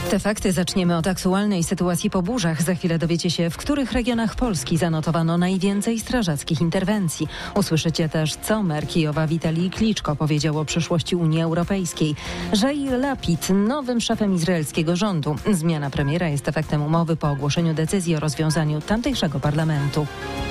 Te fakty zaczniemy od aktualnej sytuacji po burzach. Za chwilę dowiecie się, w których regionach Polski zanotowano najwięcej strażackich interwencji. Usłyszycie też, co mer Kijowa Witalij Kliczko powiedział o przyszłości Unii Europejskiej. Jair Lapid nowym szefem izraelskiego rządu. Zmiana premiera jest efektem umowy po ogłoszeniu decyzji o rozwiązaniu tamtejszego parlamentu.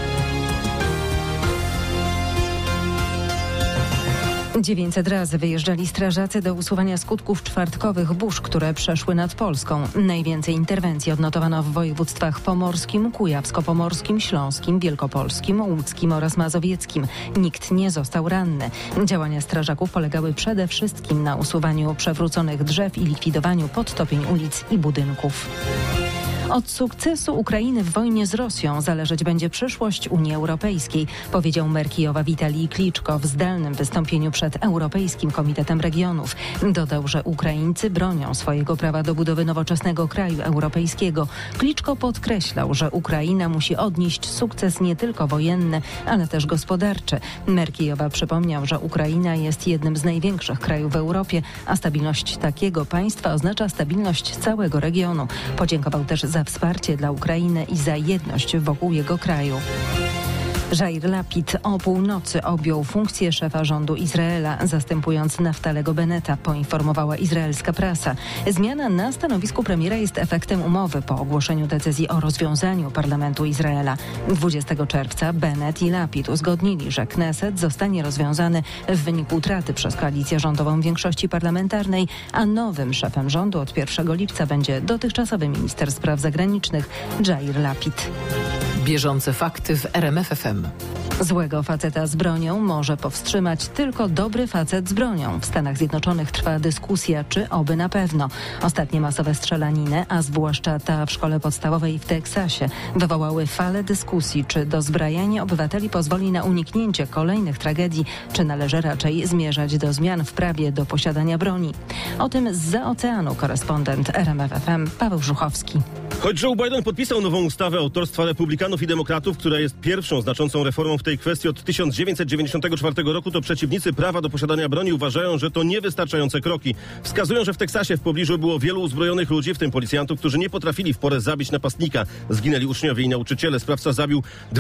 900 razy wyjeżdżali strażacy do usuwania skutków czwartkowych burz, które przeszły nad Polską. Najwięcej interwencji odnotowano w województwach pomorskim, kujawsko-pomorskim, śląskim, wielkopolskim, łódzkim oraz mazowieckim. Nikt nie został ranny. Działania strażaków polegały przede wszystkim na usuwaniu przewróconych drzew i likwidowaniu podtopień ulic i budynków. Od sukcesu Ukrainy w wojnie z Rosją zależeć będzie przyszłość Unii Europejskiej, powiedział mer Kijowa Witalij Kliczko w zdalnym wystąpieniu przed Europejskim Komitetem Regionów. Dodał, że Ukraińcy bronią swojego prawa do budowy nowoczesnego kraju europejskiego. Kliczko podkreślał, że Ukraina musi odnieść sukces nie tylko wojenny, ale też gospodarczy. Mer Kijowa przypomniał, że Ukraina jest jednym z największych krajów w Europie, a stabilność takiego państwa oznacza stabilność całego regionu. Podziękował też za wsparcie dla Ukrainy i za jedność wokół jego kraju. Jair Lapid o północy objął funkcję szefa rządu Izraela, zastępując Naftalego Benneta, poinformowała izraelska prasa. Zmiana na stanowisku premiera jest efektem umowy po ogłoszeniu decyzji o rozwiązaniu parlamentu Izraela. 20 czerwca Bennett i Lapid uzgodnili, że Kneset zostanie rozwiązany w wyniku utraty przez koalicję rządową większości parlamentarnej, a nowym szefem rządu od 1 lipca będzie dotychczasowy minister spraw zagranicznych Jair Lapid. Bieżące fakty w RMF FM. Złego faceta z bronią może powstrzymać tylko dobry facet z bronią. W Stanach Zjednoczonych trwa dyskusja, czy oby na pewno. Ostatnie masowe strzelaniny, a zwłaszcza ta w szkole podstawowej w Teksasie, wywołały falę dyskusji, czy dozbrajanie obywateli pozwoli na uniknięcie kolejnych tragedii, czy należy raczej zmierzać do zmian w prawie do posiadania broni. O tym zza oceanu korespondent RMF FM Paweł Żuchowski. Choć Joe Biden podpisał nową ustawę autorstwa Republikanów i Demokratów, która jest pierwszą znaczącą reformą w tej kwestii od 1994 roku, to przeciwnicy prawa do posiadania broni uważają, że to niewystarczające kroki. Wskazują, że w Teksasie w pobliżu było wielu uzbrojonych ludzi, w tym policjantów, którzy nie potrafili w porę zabić napastnika. Zginęli uczniowie i nauczyciele. Sprawca zabił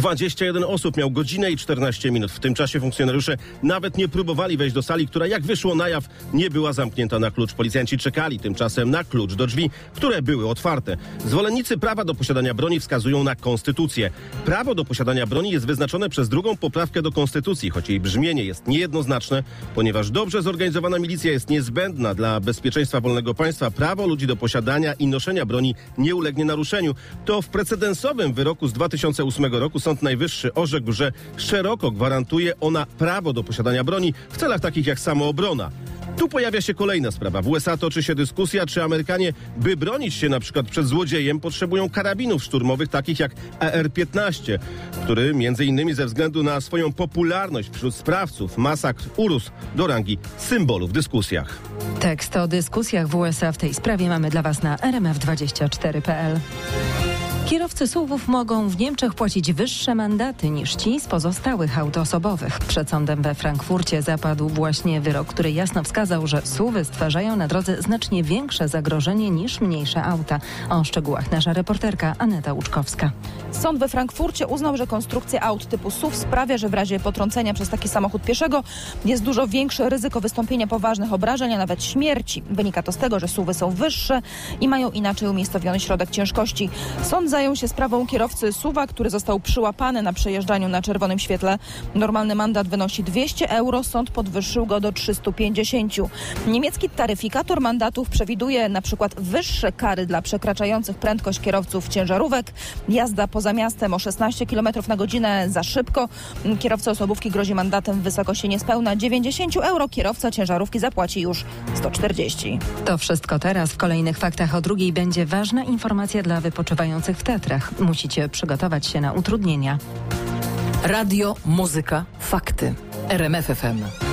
21 osób, miał godzinę i 14 minut. W tym czasie funkcjonariusze nawet nie próbowali wejść do sali, która, jak wyszło na jaw, nie była zamknięta na klucz. Policjanci czekali tymczasem na klucz do drzwi, które były otwarte. Zwolennicy prawa do posiadania broni wskazują na konstytucję. Prawo do posiadania broni jest wyznaczone przez drugą poprawkę do konstytucji, choć jej brzmienie jest niejednoznaczne, ponieważ dobrze zorganizowana milicja jest niezbędna dla bezpieczeństwa wolnego państwa. Prawo ludzi do posiadania i noszenia broni nie ulegnie naruszeniu. To w precedensowym wyroku z 2008 roku Sąd Najwyższy orzekł, że szeroko gwarantuje ona prawo do posiadania broni w celach takich jak samoobrona. Tu pojawia się kolejna sprawa. W USA toczy się dyskusja, czy Amerykanie, by bronić się na przykład przed złodziejem, potrzebują karabinów szturmowych takich jak AR-15, który między innymi ze względu na swoją popularność wśród sprawców masakr urósł do rangi symbolu w dyskusjach. Tekst o dyskusjach w USA w tej sprawie mamy dla Was na rmf24.pl. Kierowcy SUV-ów mogą w Niemczech płacić wyższe mandaty niż ci z pozostałych aut osobowych. Przed sądem we Frankfurcie zapadł właśnie wyrok, który jasno wskazał, że SUV-y stwarzają na drodze znacznie większe zagrożenie niż mniejsze auta. O szczegółach nasza reporterka Aneta Łuczkowska. Sąd we Frankfurcie uznał, że konstrukcja aut typu SUV sprawia, że w razie potrącenia przez taki samochód pieszego jest dużo większe ryzyko wystąpienia poważnych obrażeń, a nawet śmierci. Wynika to z tego, że SUV-y są wyższe i mają inaczej umiejscowiony środek ciężkości. Sąd zajął się sprawą kierowcy SUV-a, który został przyłapany na przejeżdżaniu na czerwonym świetle. Normalny mandat wynosi 200 euro, sąd podwyższył go do 350. Niemiecki taryfikator mandatów przewiduje na przykład wyższe kary dla przekraczających prędkość kierowców ciężarówek, jazda poza miastem o 16 km na godzinę za szybko. Kierowca osobówki grozi mandatem w wysokości niespełna 90 euro. Kierowca ciężarówki zapłaci już 140. To wszystko teraz. W kolejnych faktach o 2:00 będzie ważna informacja dla wypoczywających w Tatrach. Musicie przygotować się na utrudnienia. Radio, muzyka, fakty. RMF FM.